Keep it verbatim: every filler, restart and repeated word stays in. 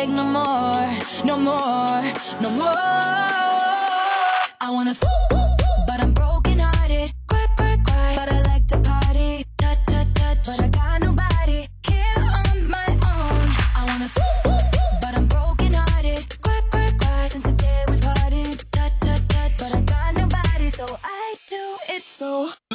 beg no more, no more, no more. I wanna f but I'm broken hearted. Cry, cry, cry, but I like to party. Touch, touch, touch, but I got nobody here on my own. I wanna f but I'm broken hearted. Cry, cry, cry, since the day we parted. Touch, touch, touch, but I got nobody, so I do it so